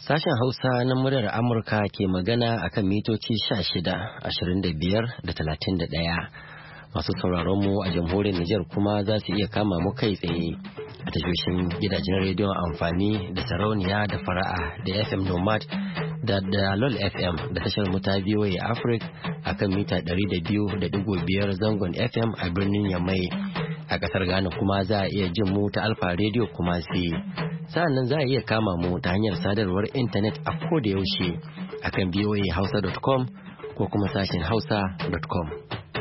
Sashen Hausa na muryar Amurka ke magana akan mitoci 16, 25 da 31. Masu sauraron mu a jamhuriyar Nijar kuma za su iya kama mu kai tsaye a tashoshin gidajen rediyon amfani da sarauniya da fara'a da FM Nomad da Dalol FM da tashar mu ta VOA Africa akan mita 200.5 zangon FM a birnin Yamai. A kasar Ghana kuma za a iya jin mu ta Alfa Radio Kumasi. Sa'annan za a iya kama mu ta hanyar sadarwar intanet a koda yaushe akan voahausa.com ko kuma sashen hausa.com.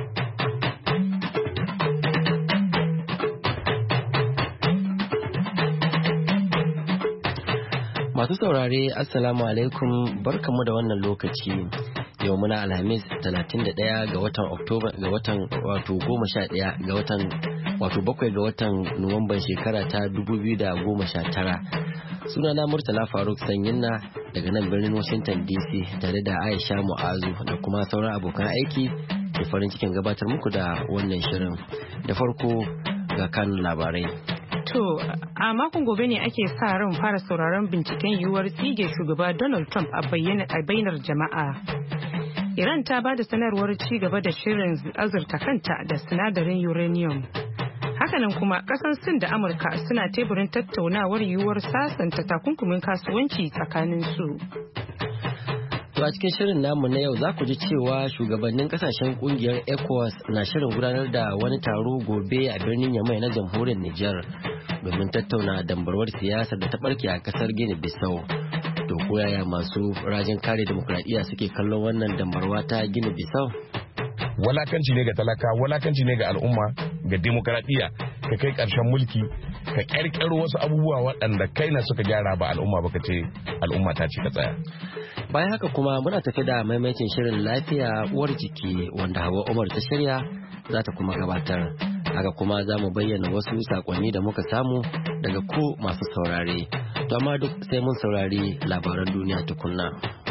Masu saurare Assalamu alaikum, barkamu da wannan lokaci. Yau muna Alhamis 31 ga watan Oktoba ga watan 11 ga watan 7 ga watan Nuwamban shekara ta 2019. Sunana Murtala Faruk Sanyinna daga nan birnin Washington DC tare da Aisha Mu'azu da kuma sauran abokan aiki da farin cikin gabatar muku da wannan shirin. Da farko ga kanun labarai. To, a makon gobe ne ake sa ran fara sauraron binciken yiwuwar tsige shugaba Donald Trump a bainar jama'a. Iran ta ba da sanarwar ci gaba da shirin azurta kanta da sinadarin uranium. Hakanan kuma kasan Sin da Amurka suna teburin tattaunawar yiwuwar sasanta takunkumin kasuwanci tsakanin su. To a cikin shirin namu na yau za ku ji cewa shugabannin kasashen kungiyar ECOWAS na shirin gudanar da wani taro gobe a birnin Yamai na jamhuriyar Nijar domin tattauna dambarwar siyasar da ta barke a kasar Guinea Bissau. To ko yaya masu rajin kare demokradiyya suke kallon wannan dambarwa ta Guinea Bissau? Walakanci ne ga talaka, walakanci ne ga al'umma, ga demokradiyya, ka kai karshen mulki, ka ƙirƙiro wasu abubuwa waɗanda kai na suka gyara ba al'umma ba, ka ce al'umma ta ce ka tsaya. Bayan haka kuma muna tafi da maimaitin shirin lafiya uwar jiki wanda Hawa Umar ta shirya za ta kuma gabatar. Haka kuma za mu bayyana wasu sakonni da muka samu daga ku masu saurare. To amma duk sai mun saurari labaran duniya tukunna.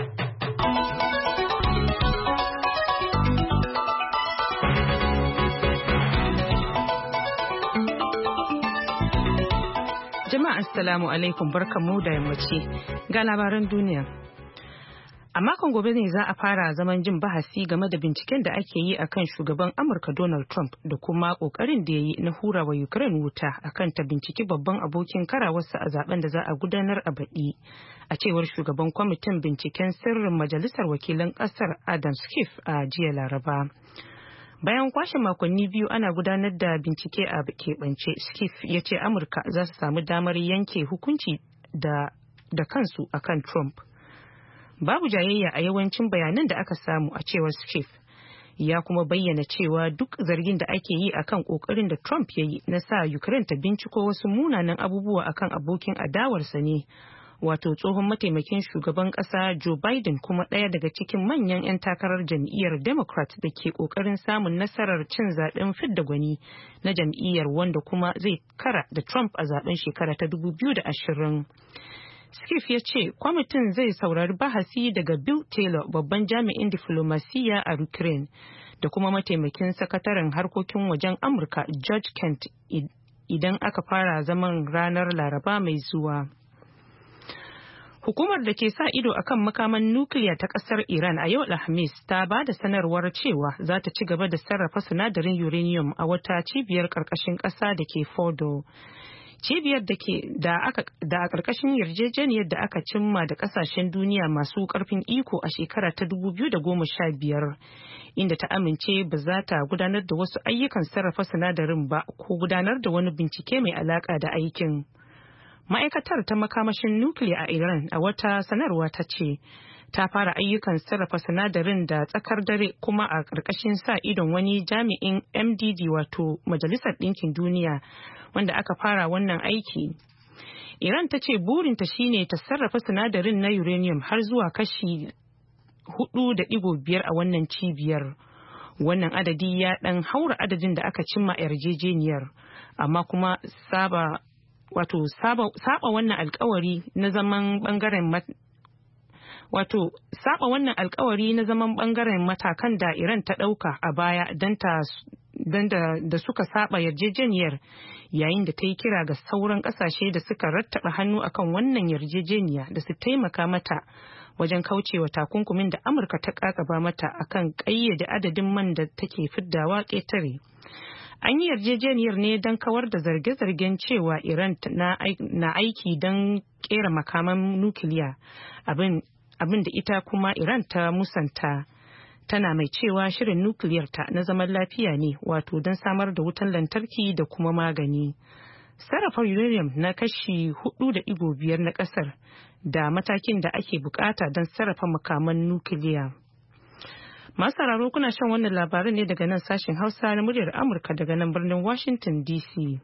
Jama'a assalamu alaikum, barkamu da yammaci ga labaran duniya. A makon gobe ne za a fara zaman jin bahasi game da binciken da ake yi akan shugaban Amurka Donald Trump da kuma kokarin da ya yi na hura wa Ukraine wuta akan ta binciki babban abokin karawarsa a zaben da za a gudanar a baɗi. A cewar shugaban kwamitin binciken sirrin Majalisar Wakilan ƙasar Adam Schiff a jiya Laraba. Bayan kwashe makonni biyu ana gudanar da bincike a keɓance, Schiff ya ce Amurka za su samu damar yanke hukunci da kansu akan Trump. Babu jayayya a yawancin bayanan da aka samu, a cewar Schiff. Ya kuma bayyana cewa duk zargin da ake yi akan kokarin da Trump ya yi na sa Ukraine ta binciko wasu munanan abubuwa akan abokin adawarsa ne, wato tsohon mataimakin shugaban kasa Joe Biden kuma ɗaya daga cikin manyan 'yan takarar jam'iyyar Democrat da ke kokarin samun nasarar cin zaben fidda gwani na jam'iyyar wanda kuma zai kara da Trump a zaben shekara ta 2020. Schiff ya ce kwamitin zai saurari bahasi daga Bill Taylor, babban jami'in diflomasiyya a Ukraine, da kuma mataimakin sakataren harkokin wajen Amurka George Kent idan aka fara zaman ranar Laraba mai zuwa. Hukumar da ke sa ido akan makaman nukiliya ta kasar Iran a yau Alhamis ta ba da sanarwar cewa za ta ci gaba da sarrafa sinadarin uranium a wata cibiyar karkashin kasa da ke Fordo. Cibiyar da a ƙarƙashin yarjejeniyar da aka cimma da ƙasashen duniya masu ƙarfin iko a shekara ta 2015, inda ta amince ba za ta gudanar da wasu ayyukan sarrafa sinadarin ba ko gudanar da wani bincike mai alaƙa da aikin. Ma'aikatar ta makamashin nukiliya a Iran a wata sanarwa ta ce ta fara ayyukan sarrafa sinadarin da tsakar dare kuma a ƙarƙashin sa idon wani jami'in MDD wato Majalisar Ɗinkin Duniya wanda aka fara wannan aiki. Iran ta ce burinta shine ta sarrafa sinadarin na uranium har zuwa kashi 4.5 a wannan cibiyar. Wannan adadi ya ɗan haura adadin da aka cimma yarjejeniyar, amma kuma saba wannan alkawari na zaman bangaren Wato saba wannan alkawari na zaman bangaren matakan da Iran ta dauka a baya da suka saba yarjejeniyar, yayin da ta yi kira ga sauran kasashe da suka rattaba hannu akan wannan yarjejeniya da su taimaka mata wajen kaucewa takunkumin da Amurka ta kakaba mata akan ƙayyade adadin man da take fiddawa ƙetare. An yi yarjejeniyar ne don kawar da zarge-zargen cewa Iran na aiki don kera makaman nukiliya, abin da ita kuma Iran ta musanta. Tana mai cewa shirin nukiliyarta na zaman lafiya ne, wato don samar da wutan lantarki da kuma magani. Sarrafa uranium na kashi 4.5 na kasar da matakin da ake bukata don sarrafa makaman nukiliya. Masu sauraro, kuna shan wannan labarin ne daga nan sashen Hausa na muryar Amurka daga nan birnin Washington DC.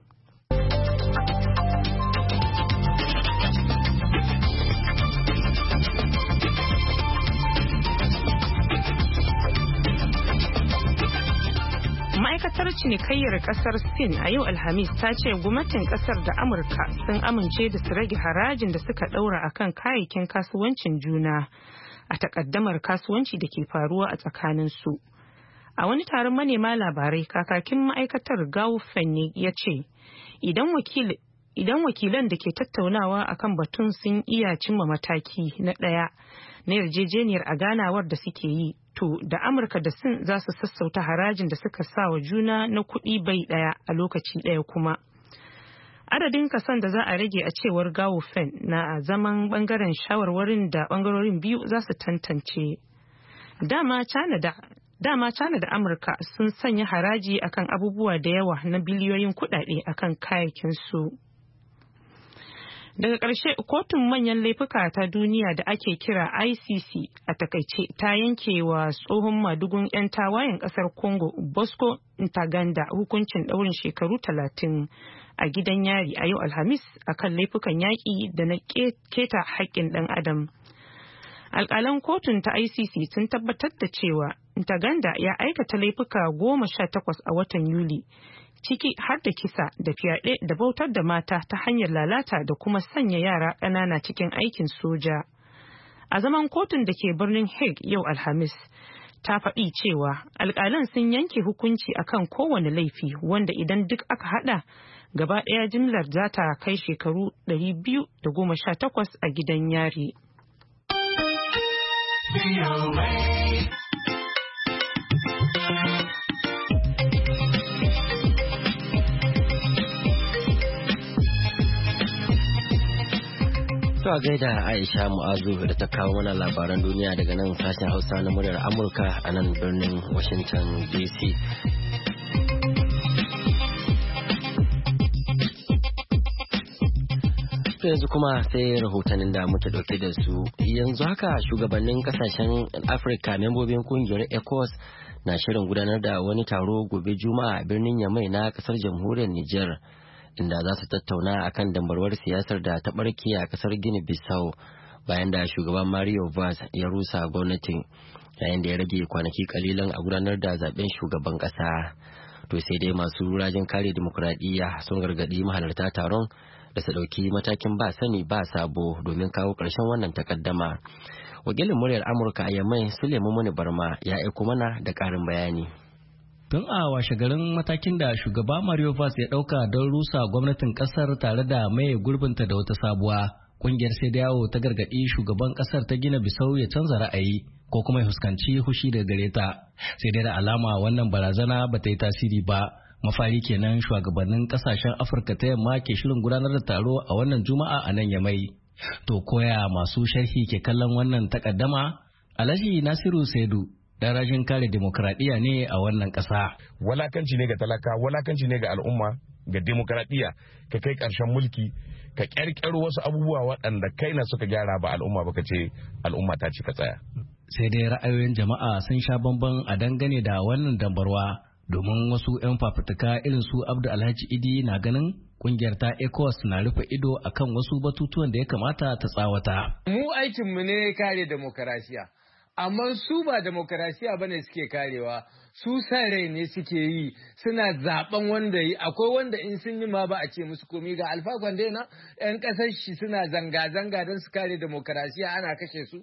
Ma'aikatar cinikayyar kasar Sin a yau Alhamis ta ce gwamnatin kasar da Amurka sun amince da su rage harajin da suka daura akan kayayyakin kasuwancin juna a takaddamar kasuwanci da ke faruwa a tsakanin su. A wani taron manema labarai, kakakin ma'aikatar Gao Feng ya ce idan wakilan da ke tattaunawa akan batun sun iya cimma mataki na ɗaya na yarjejeniyar a ganawar da suke yi, to da Amurka da Sin za su sassauta harajin da suka sa wa juna na kuɗi bai ɗaya a lokaci ɗaya kuma. Adadin kasan da za a rage a cewar Gao Feng na zaman bangaren shawarwarin da bangarorin biyu za su tantance. Dama China da Amurka sun sanya haraji akan abubuwa da yawa na biliyoyin kuɗaɗe akan kayayyakin su. Daga ƙarshe, kotun manyan laifuka ta duniya da ake kira ICC a takaice ta yanke wa tsohon madugun 'yan tawayen ƙasar Congo Bosco Ntaganda hukuncin ɗaurin shekaru 30 a gidan yari a yau Alhamis akan laifukan yaƙi da na keta haƙƙin ɗan adam. Alƙalan kotun ta ICC sun tabbatar da cewa Ntaganda ya aikata laifuka 18 a watan Yuli, ciki har da kisa da fyaɗe da bautar da mata ta hanyar lalata da kuma sanya yara ƙanana cikin aikin soja. A zaman kotun da ke birnin Hague yau Alhamis, ta faɗi cewa alƙalan sun yanke hukunci akan kowane laifi wanda idan duk aka haɗa gaba ɗaya jimlar za ta kai shekaru 218 a gidan yari. a gaida Aisha Mu'azu da ta kawo mana labaran duniya daga nan sashen Hausa na muryar Amurka a nan birnin Washington DC. Yanzu kuma sai rahotannin da muke dauke da su. Yanzu haka shugabannin kasashen Afirka membobin kungiyar ECOWAS na shirin gudanar da wani taro gobe Juma'a a birnin Yamai na kasar jamhuriyar Nijar, inda za su tattauna akan dambarwar siyasar da ta barke a kasar Guinea-Bissau bayan da shugaban Mario Vaz ya rusa gwamnatin, yayin da ya rage kwanaki kalilan a gudanar da zaben shugaban kasa. To sai dai masu rajin kare dimokuraɗiyya sun gargaɗi mahalarta taron da su ɗauki matakin ba sani ba sabo domin kawo ƙarshen wannan takaddama. Wakilin muryar Amurka a Yamai Suleiman Muni Barma ya aiko mana da ƙarin bayani. Tun a washe garin matakin da shugaba Mario Vaz ya ɗauka don rusa gwamnatin ƙasar tare da maye gurbinta da wata sabuwa, ƙungiyar Sediyawo ta gargaɗi shugaban ƙasar ta Guinea-Bissau ya canza ra'ayi ko kuma ya fuskanci hushi da gare ta. Sai dai da alama wannan barazana ba ta yi tasiri ba. Mafari kenan shugabannin ƙasashen Afirka ta yamma ke shirin gudanar da taro a wannan Juma'a a nan Yamai. To koya masu sharhi ke kallon wannan takaddama? Alhaji Nasiru Saidu, dan rajin kare demokradiyya ne a wannan ƙasa. Walakanci ne ga talaka, walakanci ne ga al'umma, ga demokradiyya, ka kai ƙarshen mulki, ka ƙirƙiro wasu abubuwa waɗanda kai na suka gyara ba al'umma ba, ka ce al'umma ta ci ka tsaya. Sai dai ra'ayoyin jama'a sun sha bamban a dangane da wannan dambarwa, domin wasu 'yan fafutuka irin su Abdu Alhaji Idi na ganin kungiyar ta ECOWAS na rufe ido akan wasu batutuwan da ya kamata ta tsawata. Mu aikinmu ne kare demokarasiya. Amma su ba demokarasiya bane suke karewa, su san rai ne suke yi, suna zaben wanda yi, akwai wanda in sun yi ma ba a ce musu komi. Ga Alfa Conde na 'yan kasar shi suna zanga-zanga don su kare demokarasiya ana kashe su.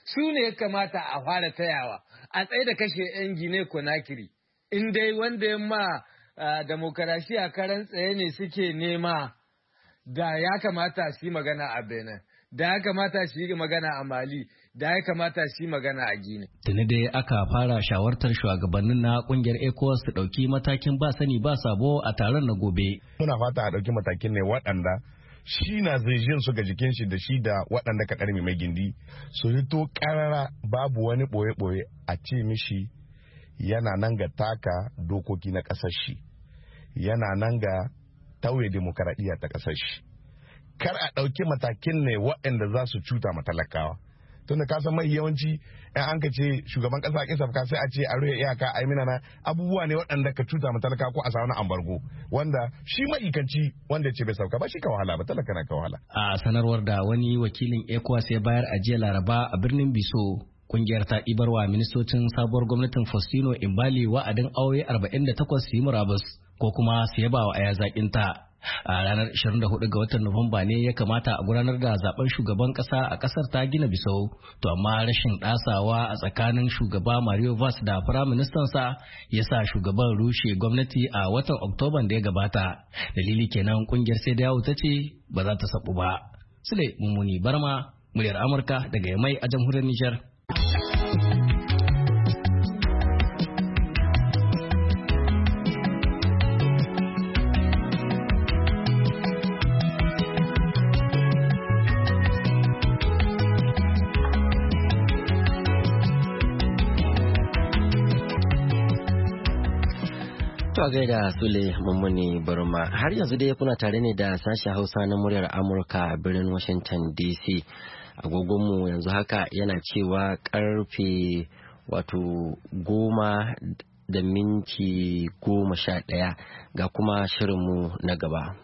su ne ya kamata a fara tayawa a tsaye da kashe 'yan Gine Conakry. In dai wanda ya ma demokarasiya karan tsaye ne suke nema, da ya kamata su yi magana a Benin, da ya kamata su yi magana a Mali, da ya kamata su yi magana a Gine. Tuni dai aka fara shawartar shugabannin na kungiyar ECOWAS su ɗauki matakin ba sani ba sabo a taron na gobe. Muna fata a ɗauki matakin ne waɗanda shi na zai jin su ga jikin shi da shi da waɗanda ka ɗarmi mai gindi su hito ƙarara babu wani ɓoye-ɓoye a ce mishi yana nan ga taka dokoki na ƙasar shi, yana nan ga tauye demokaradiyya ta ƙasar shi. Kar a ɗauki matakin ne waɗanda za su cuta matalakawa. Tunda ka san mai yawanci in an ka ce shugaban ƙasa a kisafka sai a ce a rufe iyaka a yi na abubuwa ne waɗanda ka cuta matalaka ko a samu na ambargo wanda shi maikanci wanda ce bai sauka ba shi ka wahala ba talaka na ka wahala. A sanarwar da wani wakilin ECOWAS ya bayar a jiya Laraba a birnin Biso, kungiyar ta ibarwa ministocin sabuwar gwamnatin Faustino Imbali wa'adin aure 48 su yi murabus ko kuma su yaba wa aya zaƙin ta. A ranar 24 ga watan Nuwamba ne ya kamata a gudanar da zaben shugaban kasa a kasar ta Gina Bisau, to amma rashin ɗasawa a tsakanin shugaba Mario Vaz da firaministan sa ya sa shugaban rushe gwamnati a watan Oktoban da ya gabata. Dalili kenan kungiyar sai da ta ce ba za ta sabu ba. Sule Mummuni Barma, muryar Amurka daga Yamai a jamhuriyar Nijar. To a gaida Sule Mummuni Barma, har yanzu dai kuna tare ne da sashen Hausa na muryar Amurka a birnin Washington DC. Agogonmu yanzu haka yana cewa karfe 10:11 ga kuma shirinmu na gaba.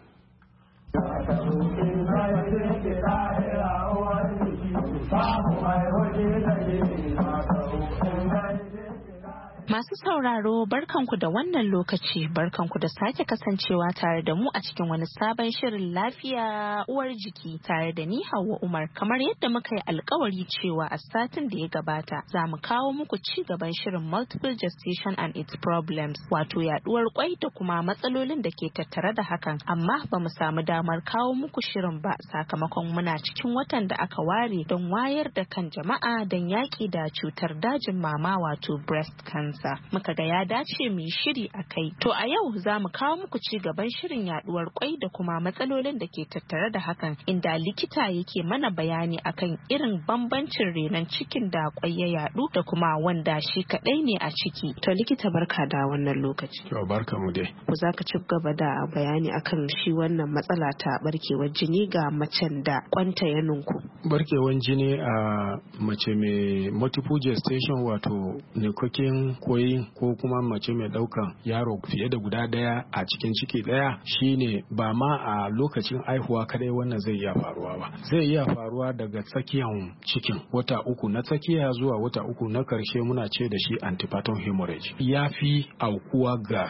Masu sauraro barkanku da wannan lokaci, barkanku da sake kasancewa tare da mu a cikin wani sabon shirin lafiya uwar jiki tare da ni Hauwa Umar. Kamar yadda muka yi alkawari cewa a satin da ya gabata za mu kawo muku ci gaban shirin multiple gestation and its problems, wato yaduwar kwai da kuma matsalolin da ke tattare da hakan, amma ba mu samu damar kawo muku shirin ba sakamakon muna cikin watan da aka ware don wayar da kan jama'a don yaki da cutar dajin mama wato breast cancer. Muka ga ya dace mu yi shiri a kai. To a yau za mu kawo muku ci gaban shirin yaduwar kwai da kuma matsalolin da ke tattare da hakan, inda likita yake mana bayani akan irin bambancin renon cikin da kwai ya yadu da kuma wanda shi kadai ne a ciki. To likita barka da wannan lokaci. To barka mu dai. Ku za ka ci gaba da bayani akan shi wannan matsala ta barkewar jini ga macen da kwanta ya nunku. Barkewar jini a mace mai multiple gestation wato nikokin koyi ko kuma mace mai daukan yaro fiye da guda daya a cikin ciki daya shine ba ma a lokacin aihuwa kadai wannan zai iya faruwa ba. Zai iya faruwa daga tsakiyan cikin wata uku na tsakiya zuwa wata uku na karshe, muna ce da shi antepartum hemorrhage. Ya fi aukuwa ga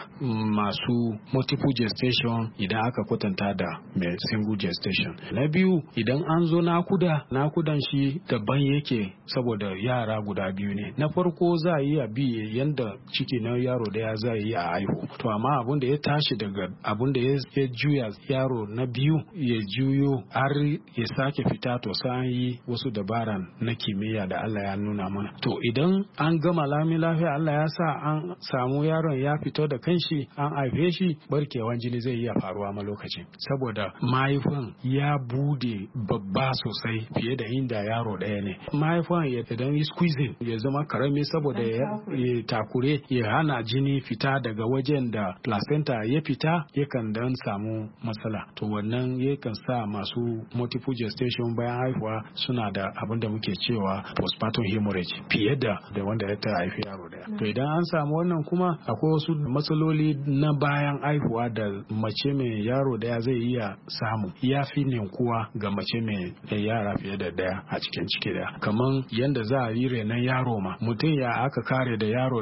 masu multiple gestation idan aka kwatanta da mai single gestation. Na biyu, idan an zo nakudan shi daban yake saboda yara guda biyu ne. Na farko za a iya bi yanda ciki na yaro daya za a yi a haihu, to amma abun da ya tashi daga abun da ya juya yaro na biyu ya juyo har ya sake fita, to sai yi wasu dabaran na kimiyya da Allah ya nuna mana. To idan an gama lami lafiya, Allah ya sa an samu yaron ya fito da kanshi an haife shi, barkewan jini zai iya faruwa ma lokacin saboda mahaifin ya bude babba sosai fiye da inda yaro daya ne. Mahaifin ya idan yi squeezing ya zama karami saboda ya takure ya hana jini fita daga wajen da placenta ya fita, yakan dan samu matsala. To wannan yakan sa masu multiple gestation bayan haihuwa suna da abin da muke cewa postpartum hemorrhage fiye da wanda ya ta haifi yaro daya. To idan an samu wannan kuma akwai wasu matsaloli na bayan haihuwa da mace mai yaro daya zai iya samu, ya fi ninkuwa ga mace mai yara fiye da daya a cikin ciki daya. Kaman yanda za a yi renon yaro ma, mutum ya aka kare da yaro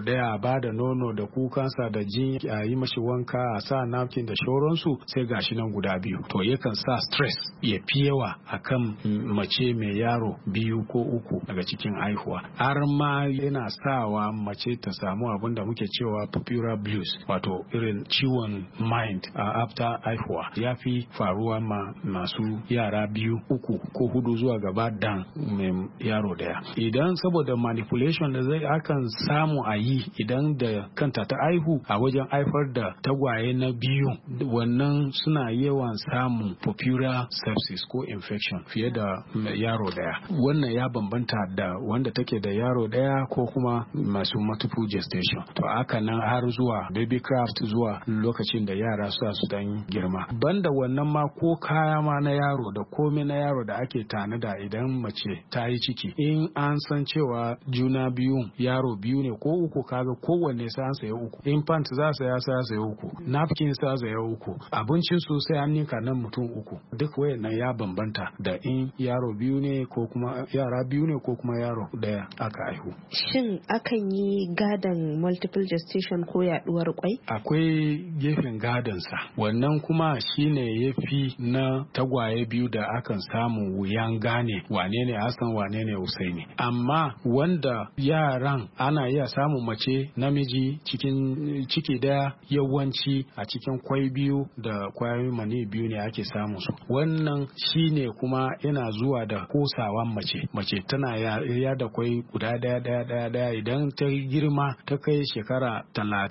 yaro daya ba da nono da kukansa da jin a yi mashi wanka a sa napkin da shauransu sai gashi nan guda biyu to yakan sa stress ya fi yawa akan mace mai yaro biyu ko uku daga cikin haihuwa har ma yana sawa mace ta samu abin da muke cewa puerperal blues wato irin ciwon mind after haihuwa ya fi faruwa ma masu yara biyu uku ko hudu zuwa gaba dan mai yaro daya idan saboda manipulation da zai akan samu a yi idan da kanta ta haihu a wajen haifar da tagwaye na biyu wannan suna yawan samun puerperal sepsis ko infection fiye da yaro daya wannan ya bambanta da wanda take da yaro daya ko kuma masu multiple gestation to haka nan har zuwa baby craft zuwa lokacin da yara su dan girma banda wannan ma ko kaya ma na yaro da komai na yaro da ake tanada idan mace ta yi ciki in an san cewa juna biyu yaro biyu ne ko uku kaga kowanne sai an saya uku in pant za su saya uku napkin za su saya uku abincin su sai an ninka nan mutum uku duk wayannan ya bambanta da in yaro biyu ne ko kuma yara biyu ne ko kuma yaro daya aka haihu. Shin akan yi gadon multiple gestation ko yaduwar kwai? Akwai gefen gadonsa wannan kuma shine yafi na tagwaye biyu da akan samu wuyan gane wane ne Hassan wane ne Husaini amma wanda yaran ana iya samun mace namiji cikin ciki daya yawanci a cikin kwai biyu da kwayoyin mani biyu ne ake samu su wannan shine kuma yana zuwa da kosawan mace tana ya da kwai guda daya idan ta girma ta kai shekara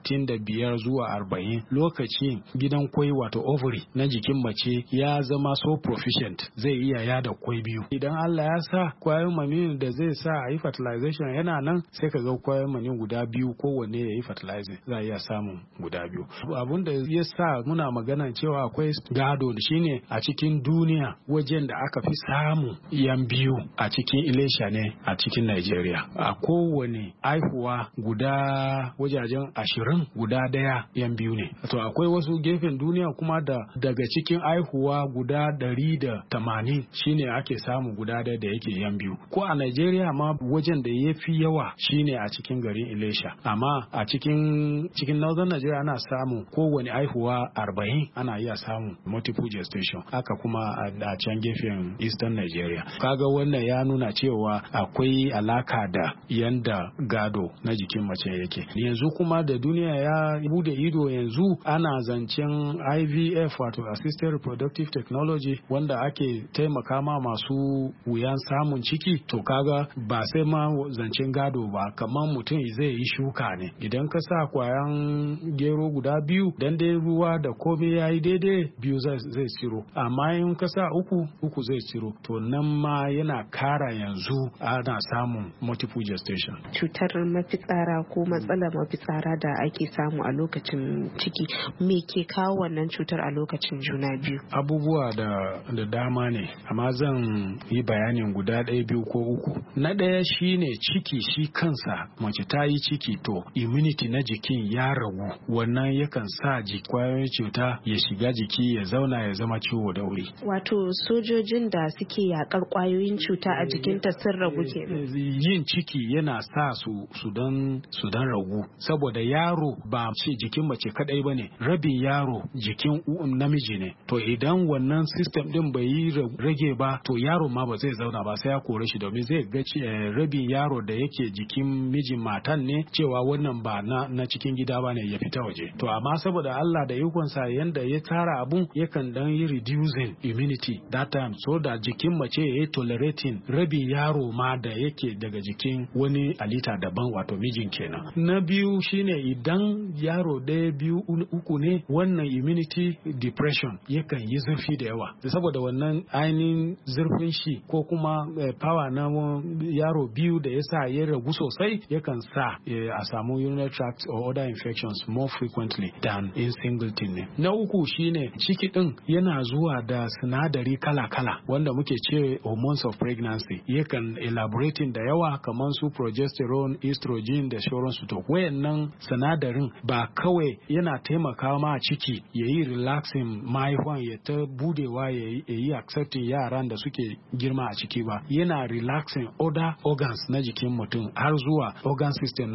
35 zuwa 40 lokacin gidan kwai wato ovary na jikin mace ya zama so proficient zai iya yada kwai biyu idan Allah ya sa kwayoyin mani da zai sa a yi fertilization yana nan sai ka ga kwayoyin mani guda biyu kowanne ya yi fertilizing za a iya samun guda biyu abun da ya sa muna magana cewa akwai gado shine a cikin duniya wajen da aka fi samu yan biyu a cikin Ilesha ne a cikin Nigeria a kowane haihuwa guda wajajen 20 guda daya yan biyu ne to akwai wasu gefen duniya kuma da daga cikin haihuwa guda 180 shine ake samu guda daya da yake yan biyu ko a Nigeria ma wajen da ya fi yawa shine a cikin garin Ilesha amma a cikin Northern Nigeria ana samu kowane haihuwa 40 ana iya samu multiple gestation haka kuma a can gefen Eastern Nigeria kaga wannan ya nuna cewa akwai alaka da yanda gado na jikin mace yake yanzu kuma da duniya ya bude ido yanzu ana zancen IVF wato assisted reproductive technology wanda ake taimaka ma masu wuyan samun ciki to kaga ba sai ma zancen gado ba kamar mutum zai yi shuka ne idan ka sa kwayan gero guda biyu dan dai ruwa da komai yayi daidai biyu zai ciro amma in ka sa uku zai ciro to nan ma yana kara yanzu ana samun multiple gestation. Cutar mafitsara ko matsalar mafitsara da ake samu a lokacin ciki me ke kawo wannan cutar a lokacin juna biyu? Abubuwa da dama ne amma zan yi bayanin guda ɗaya biyu ko uku. Na ɗaya shine ciki shi kansa mace ta yi ciki to immunity na jikin ya ragu wannan yakan sa kwayoyin cuta ya shiga jiki ya zauna ya zama ciwo da wuri. Wato sojojin da suke yakar kwayoyin cuta a jikinta sun ragu kenan. Yin ciki yana sa su dan ragu saboda yaro ba ce jikin mace kadai bane rabin yaro jikin namiji ne to idan wannan system din bai yi rage ba to yaro ma ba zai zauna ba sai ya kore shi domin zai ga rabin yaro da yake jikin mijin matan ne cewa wannan ba na cikin gida bane ya fita waje to amma saboda Allah da ikonsa yanda ya tara abun yakan dan yi reducing immunity that time so da jikin mace ya tolerating rabin yaro ma da yake daga jikin wani halitta daban wato mijin kenan. Na biyu shine idan yaro ɗaya biyu uku ne wannan immunity depression yakan yi zurfi da yawa saboda wannan ainihin zurfin shi ko kuma power na yaro biyu da yasa ya ragu sosai yakan sa a samu urinary tract or other infections more frequently than in singleton ne. Na uku shine ciki din yana zuwa da sinadari kala-kala wanda muke ce hormones of pregnancy yakan elaborating da yawa kamar su progesterone, estrogen da sauransu to wayannan sinadarin ba kawai yana taimaka ma ciki yayi relaxing mahaifan ya ta budewa yayi accepting yaran da suke girma a ciki ba yana relaxing other organs na jikin mutum har zuwa organ system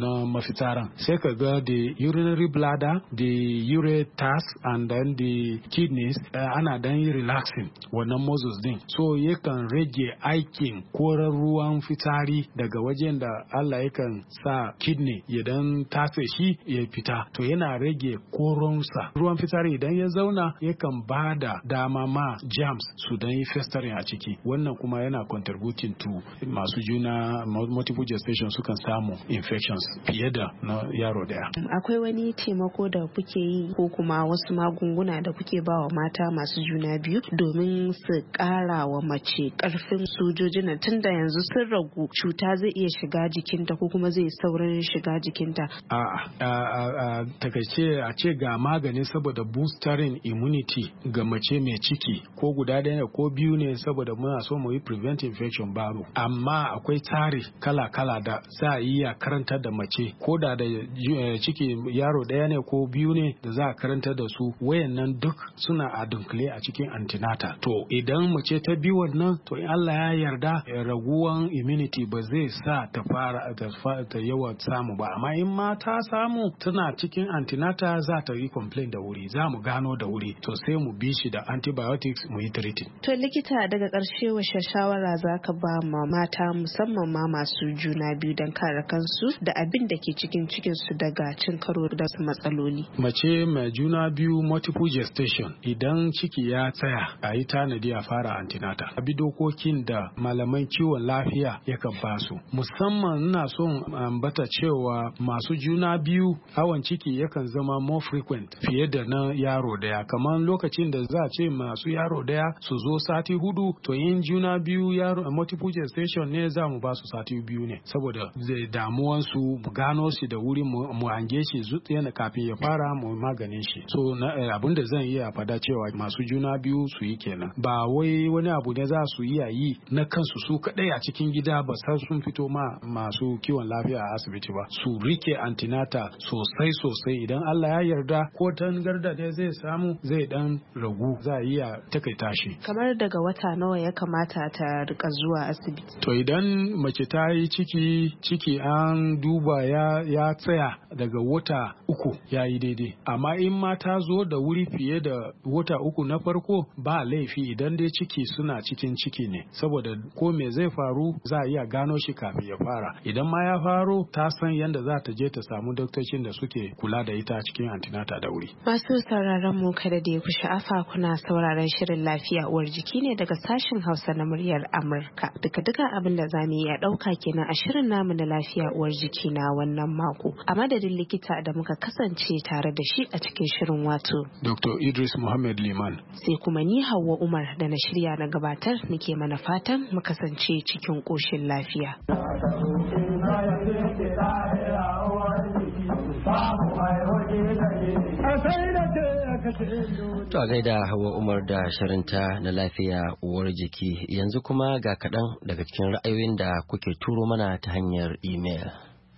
wannan mafitsaran sai ka ga the urinary bladder, the ureters and then the kidneys ana dan yi relaxing wannan muscles din, so yakan rage aikin korar ruwan fitsari daga wajen da Allah yakan sa kidney ya dan tase shi ya fita, to yana rage koronsa. Ruwan fitsari idan ya zauna yakan bada dama ma germs su dan yi festering a ciki, wannan kuma yana contributing to masu juna multiple gestation sukan samu infections fiye da na yaro daya. Akwai wani taimako da kuke yi ko kuma wasu magunguna da kuke ba wa mata masu juna biyu domin su ƙara wa mace ƙarfin sojojin tunda yanzu sun ragu, cuta zai iya shiga jikinta ko kuma zai saurin shiga jikinta? Takaice a ce ga magani saboda boostering immunity ga mace mai ciki ko guda ɗaya ko biyu ne saboda muna so mu yi prevent infection baro, amma akwai tsari kala-kala da za a iya karantar da mace ko da ciki yaro ɗaya ne ko biyu ne da za a karantar da su, wayannan duk suna a dunkule a cikin antenatal. To idan mace ta bi wannan, to in Allah ya yarda raguwan immunity ba zai sa ta fara ta yawa samu ba, amma in ma ta samu tana cikin antenatal za ta yi complain da wuri, za mu gano da wuri, to sai mu bi shi da antibiotics mu yi treating. To likita, daga ƙarshe wace shawara za ka ba ma mata musamman ma masu juna biyu don kare kansu da abin da ke cikin cikinsu daga cin karo da su matsaloli? Mace mai juna biyu multiple gestation idan ciki ya tsaya a yi tanadi a fara antenatal. Abi dokokin da malaman kiwon lafiya yakan ba su. Musamman ina son ambata cewa masu juna biyu hawan ciki yakan zama more frequent fiye da na yaro daya. Kamar lokacin da za a ce masu yaro daya su zo sati 4, to yin juna biyu yaro a multiple gestation ne za mu ba su sati 2 ne, saboda damuwansu mu gano shi da wuri mu hange shi yana kafin ya fara mu maganin shi. So abin da zan iya fada cewa masu juna biyu su yi kenan, ba wai wani abu ne za su iya yi na kansu su kadai a cikin gida ba sai sun fito ma masu kiwon lafiya a asibiti ba, su rike antenatal sosai idan Allah ya yarda ko tangarda ne zai samu zai dan ragu, za a iya takaita shi. Kamar daga wata nawa ya kamata ta rika zuwa asibiti? To idan mace ta yi ciki an duba ya tsaya daga wata 3 ya yi daidai, amma in ma ta zo da wuri fiye da wata 3 na farko ba laifi idan dai ciki suna cikin ciki ne, saboda ko me zai faru za a iya gano shi kafin ya fara. Idan ma ya faro ta san yadda za ta je ta samu doktocin da suke kula da ita cikin antenatal da wuri. Masu sauraron mu kada da ku sha'afa, kuna sauraron shirin lafiya uwar jiki ne daga sashen Hausa na muryar Amurka. Duka abin da zamu iya dauka kenan a shirin namu na lafiya uwar jiki na wannan mako. A madadin likita da muka kasance tare da shi a cikin shirin, wato Dr. Idris Muhammad Liman. Sai kuma ni Hauwa Umar da na shirya na gabatar nake mana fatan mu kasance cikin koshin lafiya. To a gaida Hauwa Umar da shirinta na lafiya uwar jiki, yanzu kuma ga kaɗan daga cikin ra'ayoyin da kuke turo mana ta hanyar email.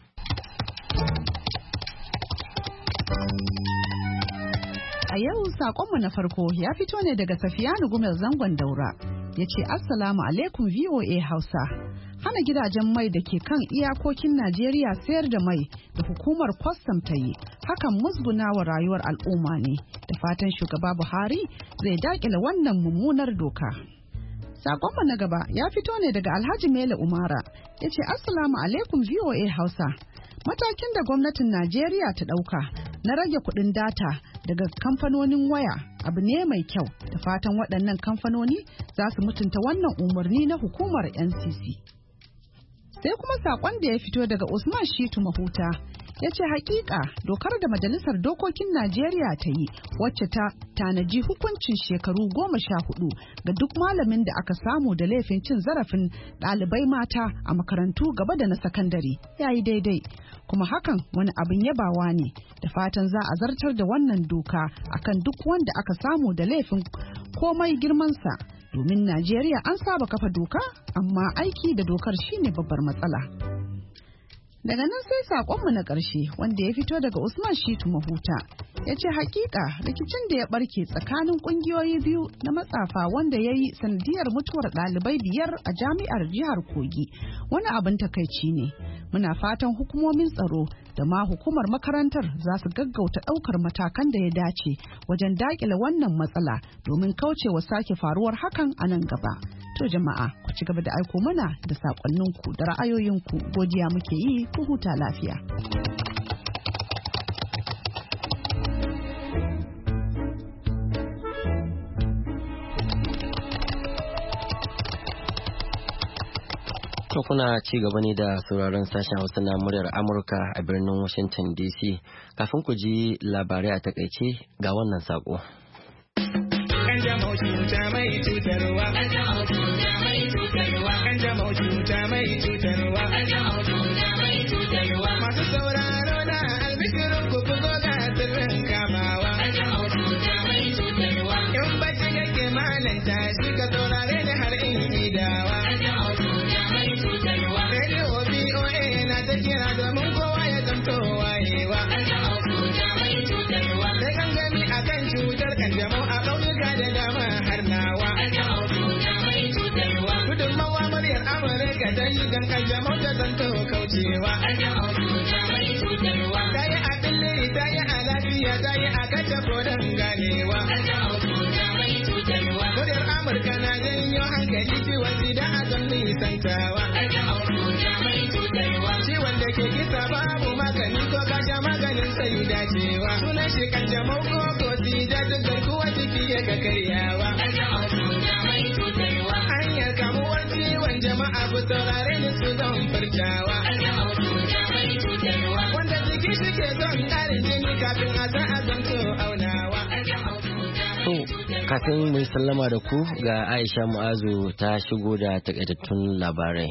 A yau saƙonmu na farko ya fito ne daga Safiyanu Gumel Zangon Daura. Ya ce Assalamu alaikum VOA Hausa. Hana gidajen mai da ke kan iyakokin Najeriya sayar da mai da hukumar kwastam ta yi, hakan musgunawa rayuwar al'umma ne. Da fatan shugaba Buhari zai daƙile wannan mummunar doka. Saƙonmu na gaba ya fito ne daga Alhaji Mele Umara. Ya ce Assalamu alaikum VOA Hausa. Matakin da gwamnatin Najeriya ta ɗauka na rage kuɗin data daga kamfanonin waya abu ne mai kyau, da fatan waɗannan kamfanoni za su mutunta wannan umarni na hukumar NCC. Sai kuma saƙon da ya fito daga Usman Shitu Mahuta. Ya ce hakika dokar da Majalisar Dokokin Najeriya ta yi, wacce ta tanaji hukuncin shekaru 14 ga duk malamin da aka samu da laifin cin zarafin ɗalibai mata a makarantu gaba da na sakandare, ya yi daidai, kuma hakan wani abin yabawa ne. Da fatan za a zartar da wannan doka akan duk wanda aka samu da laifin komai girmansa, domin Najeriya an saba kafa doka amma aiki da dokar shine babbar matsala. Daga nan sai saƙonmu na ƙarshe wanda ya fito daga Usman Shitu Mahuta. Ya ce hakika rikicin da ya barke tsakanin ƙungiyoyi biyu na matsafa wanda ya yi sanadiyar mutuwar ɗalibai 5 a jami'ar jihar Kogi wani abin takaici ne. Muna fatan hukumomin tsaro da ma hukumar makarantar za su gaggauta ɗaukar matakan da ya dace wajen daƙile wannan matsala domin kaucewa sake faruwar hakan a nan gaba. To jama'a ku ci gaba da aiko mana da saƙonninku da ra'ayoyinku, godiya muke yi, ku huta lafiya. To kuna ci gaba ne da sauraron sashen Hausa na muryar Amurka a birnin Washington DC. Kafin ku ji labarai a takaice ga wannan sako. Kanjamau cuta mai cutarwa. Kanjamau cuta mai cutarwa. Kanjamau cuta mai cutarwa. Kanjamau cuta mai cutarwa. Masu sauraro na albishirin ku zo ga sirrin kamawa. Kanjamau cuta mai cutarwa. In bacci kake malanta shi ka saurare ni har in idawa. Kanjamau cuta mai cutarwa. Radio BOA na ta kira domin kowa ya zamto wayewa. Kanjamau cuta mai cutarwa. Sai gangami akan cutar kanjamau a ƙauyuka da dama har nawa. Gudunmawa muryar Amurka ta yi don kanjamau ta zanto kaucewa. Ta yi a billiri, ta yi a lafiya, ta yi a kace kodon ganewa. Muryar Amurka na janyo hankali ciwon sida a zan nisantawa. Ciwon da ke kisa babu magani ko kasha maganin sai dacewa. Sunan shi kanjamau ko sida duk garkuwa jiki ya ga karyawa. Hanyar kamuwar ciwon jama'a ku saurare ni su zan furtawa. Wanda jiki shi ke son ƙarin jini kafin a san a zanto aunawa. To, kafin mun sallama da ku ga Aisha Mu'azu ta shigo da takaitattun labarai.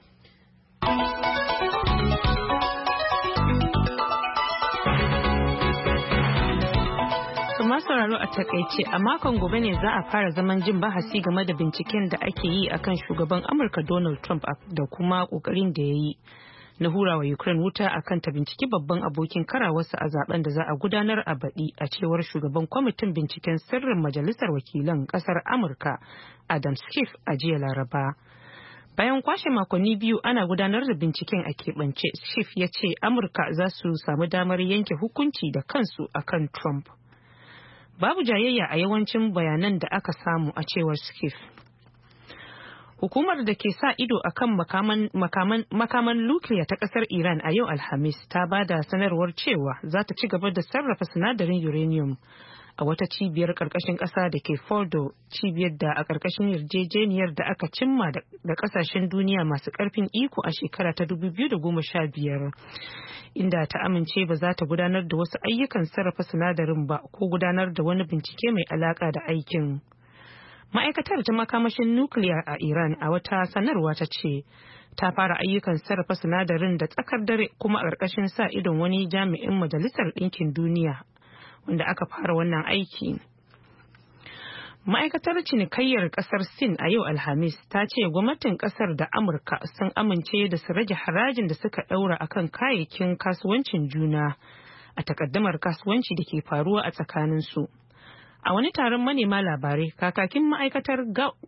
sauraro a takaice a makon gobe ne za a fara zaman jin bahasi game da binciken da ake yi akan shugaban Amurka Donald Trump da kuma kokarin da ya yi na hurawa Ukraine wuta akan ta binciki babban abokin karawarsa a zaben da za a gudanar a baɗi, a cewar shugaban kwamitin binciken sirrin majalisar wakilan ƙasar Amurka Adam Schiff a jiya Laraba. Bayan kwashe makonni 2 ana gudanar da binciken a keɓance, Schiff ya ce Amurka za su samu damar yanke hukunci da kansu akan Trump. Babu jayayya a yawancin bayanan da aka samu, a cewar Schiff. Hukumar da ke sa ido akan makaman nukiliya ta kasar Iran a yau Alhamis ta ba da sanarwar cewa za ta ci gaba da sarrafa sinadarin uranium a wata cibiyar karkashin kasa da ke Fordo, cibiyar da a karkashin yarjejeniyar da aka cimma da kasashen duniya masu karfin iko a shekara ta 2015, inda ta amince ba za ta gudanar da wasu ayyukan sarrafa sinadarin ba ko gudanar da wani bincike mai alaka da aikin. Ma'aikatar ta makamashin nukiliya a Iran a wata sanarwa ta ce ta fara ayyukan sarrafa sinadarin da tsakar dare, kuma a ƙarƙashin sa idon wani jami'in Majalisar Ɗinkin Duniya wanda aka fara wannan aiki. Ma'aikatar cinikayyar ƙasar Sin a yau Alhamis ta ce gwamnatin ƙasar da Amurka sun amince da su rage harajin da suka ɗaura akan kayayyakin kasuwancin juna a takaddamar kasuwanci da ke faruwa a tsakaninsu. A wani taron manema labarai, kakakin ma'aikatar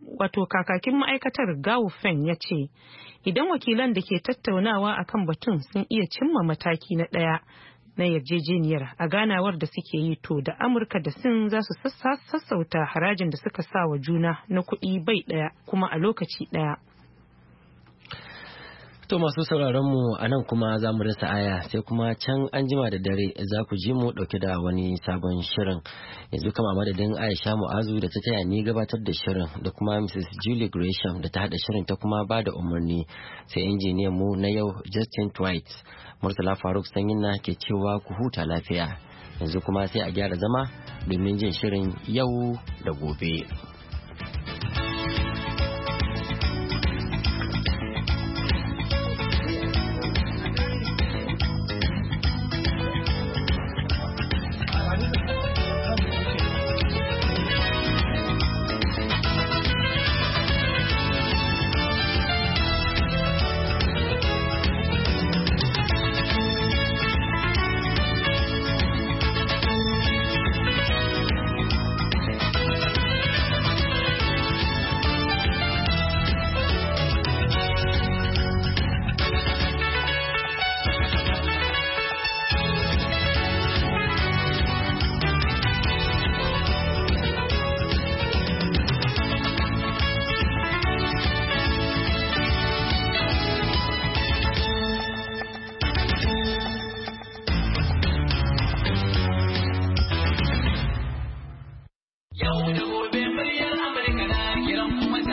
Gao Feng ya ce, idan wakilan da ke tattaunawa akan batun sun iya cimma mataki na ɗaya na yarjejeniyar a ganawar da suke yi, to da Amurka da Sin za su sassauta harajin da suka sa wa juna na kuɗi bai ɗaya kuma a lokaci ɗaya. To masu sauraron mu a nan kuma za mu rasa aya, sai kuma can an jima da dare za ku ji mu dauke da wani sabon shirin. Yanzu kama madadin Aisha Mu'azu da ta taya ni gabatar da shirin, da kuma Mrs. Julie Gresham da ta hada shirin ta kuma ba da umarni, sai injiniyan mu na yau Justin Dwight. Murtala Faruk Sanyina ke cewa ku huta lafiya. Yanzu kuma sai a gyara zama domin jin shirin yau da gobe.